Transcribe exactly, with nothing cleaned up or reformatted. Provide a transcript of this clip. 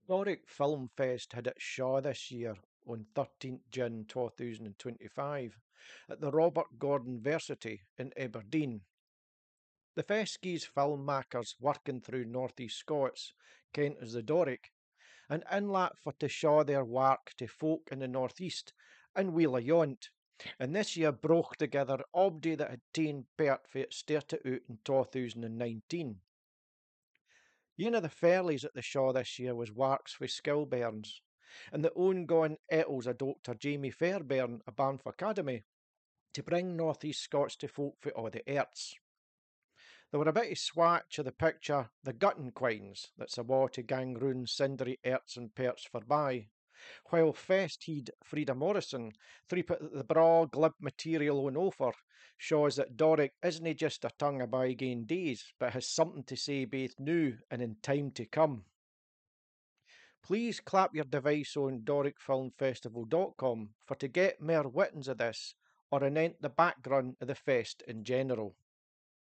Doric Film Fest had its Shaw this year on thirteenth June twenty twenty-five at the Robert Gordon Versity in Aberdeen. The fest gies filmmakers working through North East Scots, Kent as the Doric, an inlet for to show their work to folk in the North East and wheel ayont. And this year broke together obdy that had ta'en part for it started out in two thousand nineteen. Ane of the fairlies at the Shaw this year was works for Skillbairns, and the ongoing ettles of Doctor Jamie Fairbairn of Banff Academy to bring North East Scots to folk for all the arts. There were a bit of swatch of the picture The Guttin Quines that's a wa to gang round cindery arts and perts forby, while Fest heed Frida Morrison threepit that the braw glib material on offer shows that Doric isn't just a tongue of bygone days, but has something to say both now and in time to come. Please clap your device on doric film festival dot com for to get more wittens of this or anent the background of the fest in general.